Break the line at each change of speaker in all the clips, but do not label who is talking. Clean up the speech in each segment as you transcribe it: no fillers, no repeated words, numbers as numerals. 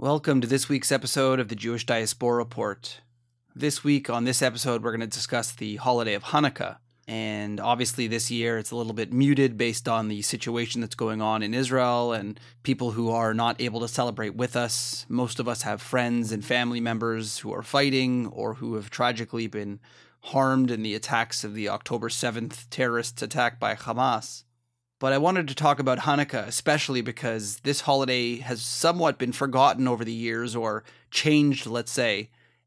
Welcome to this week's episode of the Jewish Diaspora Report. This week on this episode, we're going to discuss the holiday of Hanukkah. And obviously this year it's a little bit muted based on the situation that's going on in Israel and people who are not able to celebrate with us. Most of us have friends and family members who are fighting or who have tragically been harmed in the attacks of the October 7th terrorist attack by Hamas. But I wanted to talk about Hanukkah, especially because this holiday has somewhat been forgotten over the years or changed, let's say.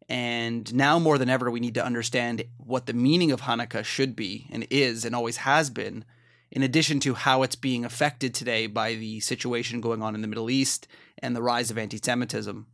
And now more than ever, we need to understand what the meaning of Hanukkah should be and is and always has been, in addition to how it's being affected today by the situation going on in the Middle East and the rise of anti-Semitism.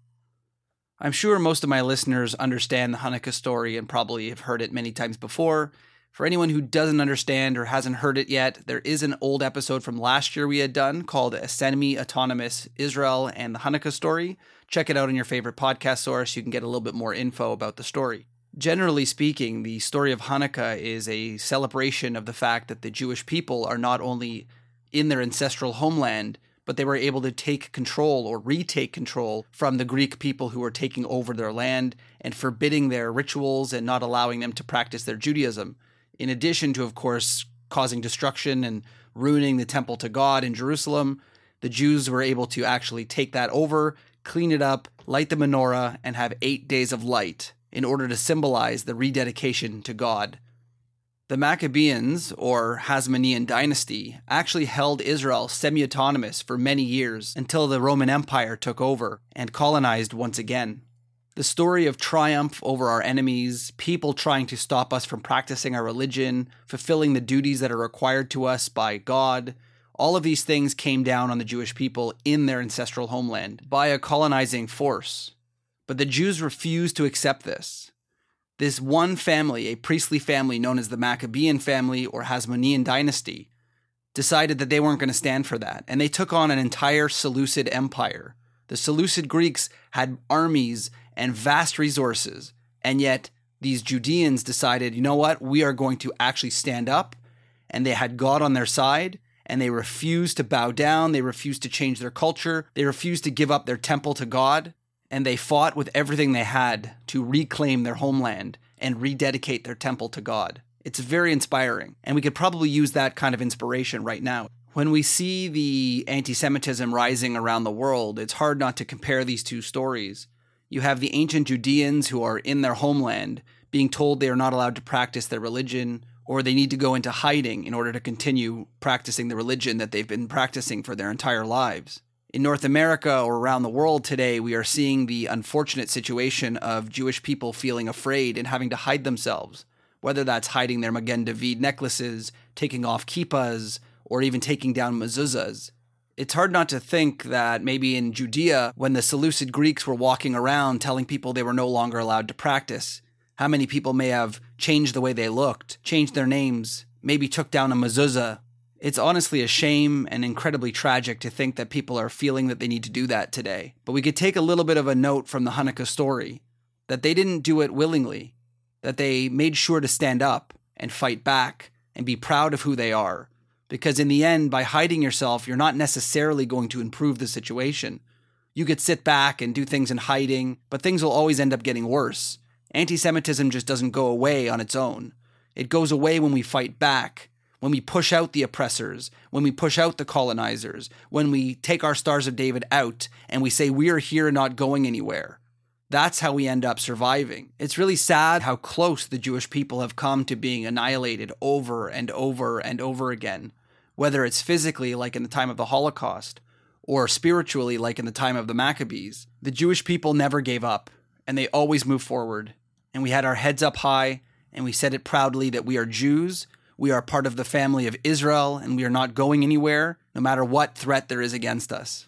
I'm sure most of my listeners understand the Hanukkah story and probably have heard it many times before. For anyone who doesn't understand or hasn't heard it yet, there is an old episode from last year we had done called A Semi-Autonomous Israel and the Hanukkah Story. Check it out on your favorite podcast source. You can get a little bit more info about the story. Generally speaking, the story of Hanukkah is a celebration of the fact that the Jewish people are not only in their ancestral homeland, but they were able to take control or retake control from the Greek people who were taking over their land and forbidding their rituals and not allowing them to practice their Judaism. In addition to, of course, causing destruction and ruining the temple to God in Jerusalem, the Jews were able to actually take that over, clean it up, light the menorah, and have 8 days of light in order to symbolize the rededication to God. The Maccabeans, or Hasmonean dynasty, actually held Israel semi-autonomous for many years until the Roman Empire took over and colonized once again. The story of triumph over our enemies, people trying to stop us from practicing our religion, fulfilling the duties that are required to us by God, all of these things came down on the Jewish people in their ancestral homeland by a colonizing force. But the Jews refused to accept this. This one family, a priestly family known as the Maccabean family or Hasmonean dynasty, decided that they weren't going to stand for that, and they took on an entire Seleucid empire. The Seleucid Greeks had armies and vast resources, and yet these Judeans decided, you know what, we are going to actually stand up, and they had God on their side, and they refused to bow down, they refused to change their culture, they refused to give up their temple to God, and they fought with everything they had to reclaim their homeland and rededicate their temple to God. It's very inspiring, and we could probably use that kind of inspiration right now. When we see the anti-Semitism rising around the world, it's hard not to compare these two stories. You have the ancient Judeans who are in their homeland being told they are not allowed to practice their religion, or they need to go into hiding in order to continue practicing the religion that they've been practicing for their entire lives. In North America or around the world today, we are seeing the unfortunate situation of Jewish people feeling afraid and having to hide themselves, whether that's hiding their Magen David necklaces, taking off kippas, or even taking down mezuzahs. It's hard not to think that maybe in Judea, when the Seleucid Greeks were walking around telling people they were no longer allowed to practice, how many people may have changed the way they looked, changed their names, maybe took down a mezuzah. It's honestly a shame and incredibly tragic to think that people are feeling that they need to do that today. But we could take a little bit of a note from the Hanukkah story, that they didn't do it willingly, that they made sure to stand up and fight back and be proud of who they are. Because in the end, by hiding yourself, you're not necessarily going to improve the situation. You could sit back and do things in hiding, but things will always end up getting worse. Anti-Semitism just doesn't go away on its own. It goes away when we fight back, when we push out the oppressors, when we push out the colonizers, when we take our Stars of David out and we say we are here and not going anywhere. That's how we end up surviving. It's really sad how close the Jewish people have come to being annihilated over and over and over again. Whether it's physically, like in the time of the Holocaust, or spiritually, like in the time of the Maccabees, the Jewish people never gave up, and they always moved forward. And we had our heads up high, and we said it proudly that we are Jews, we are part of the family of Israel, and we are not going anywhere, no matter what threat there is against us.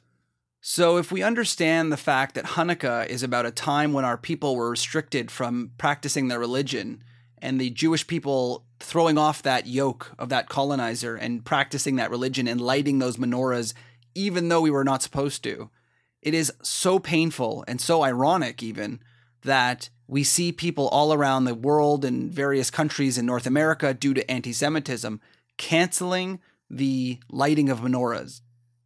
So if we understand the fact that Hanukkah is about a time when our people were restricted from practicing their religion, and the Jewish people throwing off that yoke of that colonizer and practicing that religion and lighting those menorahs, even though we were not supposed to. It is so painful and so ironic even that we see people all around the world and various countries in North America due to anti-Semitism canceling the lighting of menorahs.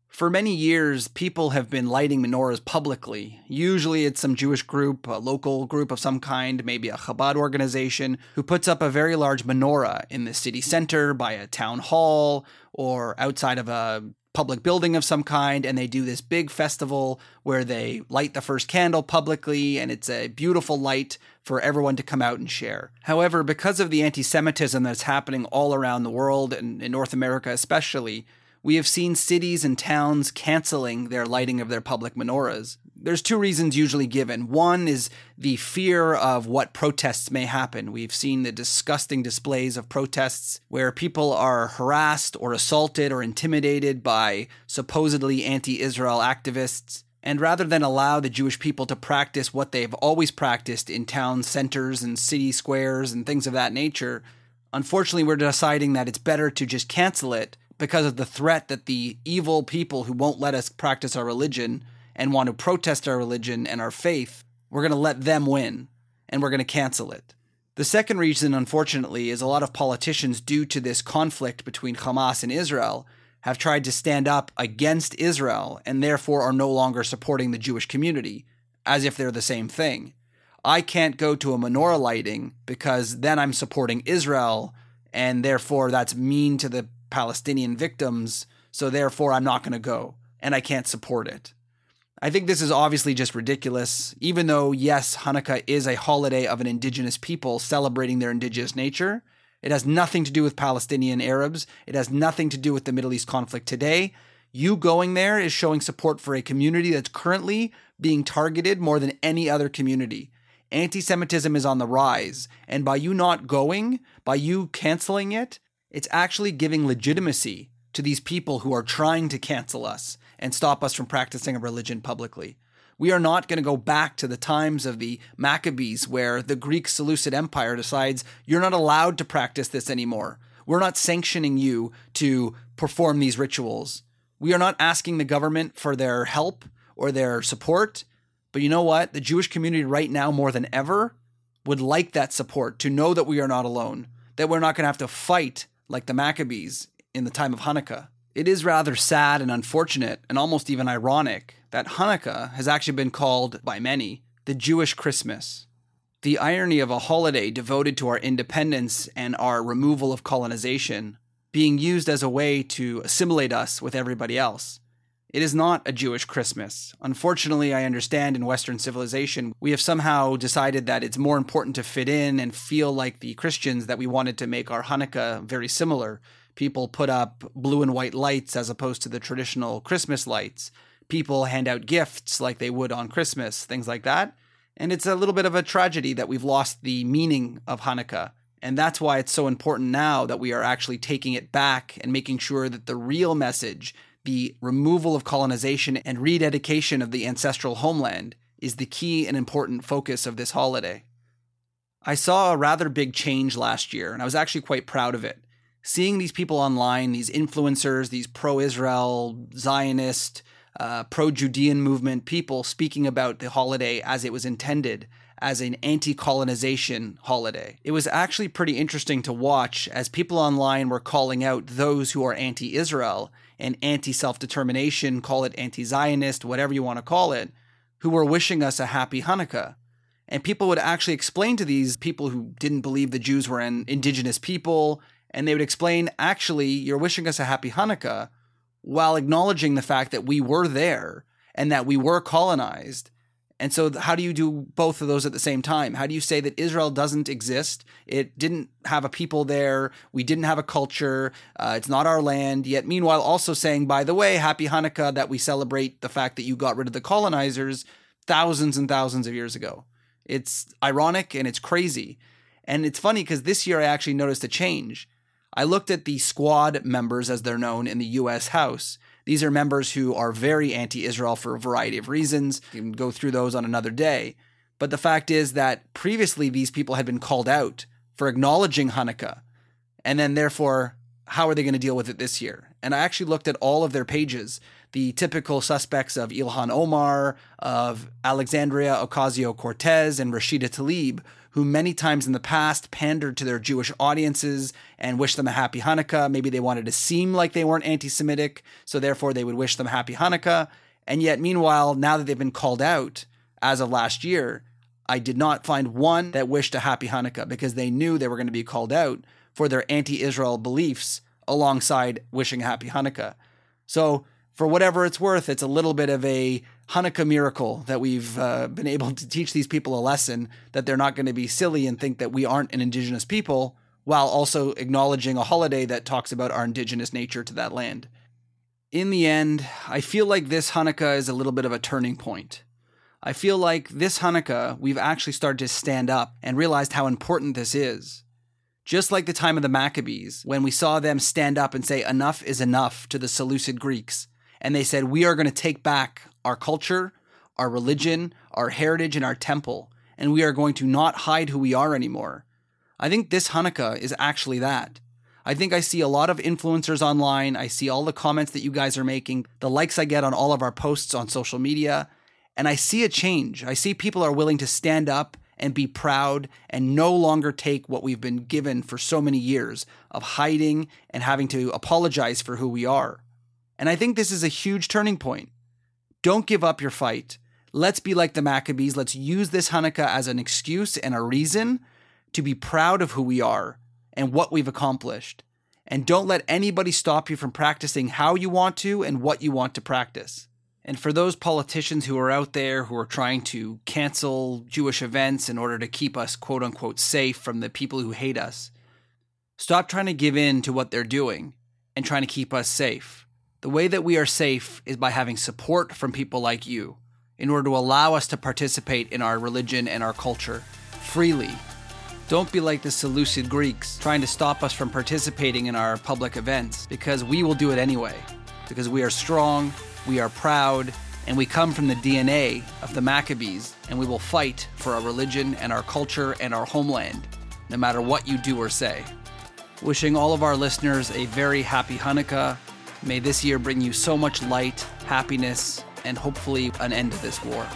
For many years, people have been lighting menorahs publicly. Usually it's some Jewish group, a local group of some kind, maybe a Chabad organization, who puts up a very large menorah in the city center, by a town hall, or outside of a public building of some kind, and they do this big festival where they light the first candle publicly, and it's a beautiful light for everyone to come out and share. However, because of the anti-Semitism that's happening all around the world, and in North America especially, we have seen cities and towns canceling their lighting of their public menorahs. There's two reasons usually given. One is the fear of what protests may happen. We've seen the disgusting displays of protests where people are harassed or assaulted or intimidated by supposedly anti-Israel activists. And rather than allow the Jewish people to practice what they've always practiced in town centers and city squares and things of that nature, unfortunately we're deciding that it's better to just cancel it because of the threat that the evil people who won't let us practice our religion and want to protest our religion and our faith, we're going to let them win, and we're going to cancel it. The second reason, unfortunately, is a lot of politicians, due to this conflict between Hamas and Israel, have tried to stand up against Israel and therefore are no longer supporting the Jewish community, as if they're the same thing. I can't go to a menorah lighting because then I'm supporting Israel, and therefore that's mean to the Palestinian victims, so therefore I'm not going to go, and I can't support it. I think this is obviously just ridiculous, even though, yes, Hanukkah is a holiday of an indigenous people celebrating their indigenous nature. It has nothing to do with Palestinian Arabs. It has nothing to do with the Middle East conflict today. You going there is showing support for a community that's currently being targeted more than any other community. Anti-Semitism is on the rise, and by you not going, by you canceling it, it's actually giving legitimacy to these people who are trying to cancel us and stop us from practicing a religion publicly. We are not going to go back to the times of the Maccabees where the Greek Seleucid Empire decides you're not allowed to practice this anymore. We're not sanctioning you to perform these rituals. We are not asking the government for their help or their support. But you know what? The Jewish community right now more than ever would like that support, to know that we are not alone, that we're not going to have to fight like the Maccabees in the time of Hanukkah. It is rather sad and unfortunate and almost even ironic that Hanukkah has actually been called by many the Jewish Christmas. The irony of a holiday devoted to our independence and our removal of colonization being used as a way to assimilate us with everybody else. It is not a Jewish Christmas. Unfortunately, I understand in Western civilization, we have somehow decided that it's more important to fit in and feel like the Christians, that we wanted to make our Hanukkah very similar. People put up blue and white lights as opposed to the traditional Christmas lights. People hand out gifts like they would on Christmas, things like that. And it's a little bit of a tragedy that we've lost the meaning of Hanukkah. And that's why it's so important now that we are actually taking it back and making sure that the real message, the removal of colonization and rededication of the ancestral homeland, is the key and important focus of this holiday. I saw a rather big change last year, and I was actually quite proud of it. Seeing these people online, these influencers, these pro-Israel, Zionist, pro-Judean movement people speaking about the holiday as it was intended, as an anti-colonization holiday. It was actually pretty interesting to watch as people online were calling out those who are anti-Israel and anti-self-determination, call it anti-Zionist, whatever you want to call it, who were wishing us a happy Hanukkah. And people would actually explain to these people who didn't believe the Jews were an indigenous people, and they would explain, actually, you're wishing us a happy Hanukkah, while acknowledging the fact that we were there and that we were colonized. And so how do you do both of those at the same time? How do you say that Israel doesn't exist? It didn't have a people there. We didn't have a culture. It's not our land. Yet meanwhile also saying, by the way, happy Hanukkah, that we celebrate the fact that you got rid of the colonizers thousands and thousands of years ago. It's ironic and it's crazy. And it's funny because this year I actually noticed a change. I looked at the Squad members, as they're known, in the U.S. House. These are members who are very anti-Israel for a variety of reasons. You can go through those on another day. But the fact is that previously these people had been called out for acknowledging Hanukkah. And then therefore, how are they going to deal with it this year? And I actually looked at all of their pages. the typical suspects of Ilhan Omar, of Alexandria Ocasio-Cortez, and Rashida Tlaib, who many times in the past pandered to their Jewish audiences and wished them a happy Hanukkah. Maybe they wanted to seem like they weren't anti-Semitic, so therefore they would wish them happy Hanukkah. And yet, meanwhile, now that they've been called out, as of last year, I did not find one that wished a happy Hanukkah because they knew they were going to be called out for their anti-Israel beliefs alongside wishing a happy Hanukkah. So for whatever it's worth, it's a little bit of a Hanukkah miracle that we've been able to teach these people a lesson that they're not going to be silly and think that we aren't an indigenous people, while also acknowledging a holiday that talks about our indigenous nature to that land. In the end, I feel like this Hanukkah is a little bit of a turning point. I feel like this Hanukkah, we've actually started to stand up and realized how important this is. Just like the time of the Maccabees, when we saw them stand up and say enough is enough to the Seleucid Greeks, and they said, we are going to take back our culture, our religion, our heritage, and our temple, and we are going to not hide who we are anymore. I think this Hanukkah is actually that. I think I see a lot of influencers online. I see all the comments that you guys are making, the likes I get on all of our posts on social media, and I see a change. I see people are willing to stand up and be proud and no longer take what we've been given for so many years of hiding and having to apologize for who we are. And I think this is a huge turning point. Don't give up your fight. Let's be like the Maccabees. Let's use this Hanukkah as an excuse and a reason to be proud of who we are and what we've accomplished. And don't let anybody stop you from practicing how you want to and what you want to practice. And for those politicians who are out there who are trying to cancel Jewish events in order to keep us quote unquote safe from the people who hate us, stop trying to give in to what they're doing and trying to keep us safe. The way that we are safe is by having support from people like you in order to allow us to participate in our religion and our culture freely. Don't be like the Seleucid Greeks trying to stop us from participating in our public events, because we will do it anyway. Because we are strong, we are proud, and we come from the DNA of the Maccabees, and we will fight for our religion and our culture and our homeland, no matter what you do or say. Wishing all of our listeners a very happy Hanukkah. May this year bring you so much light, happiness, and hopefully an end to this war.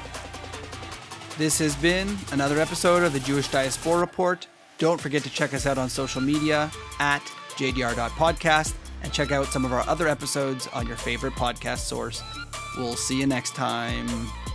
This has been another episode of the Jewish Diaspora Report. Don't forget to check us out on social media at jdr.podcast and check out some of our other episodes on your favorite podcast source. We'll see you next time.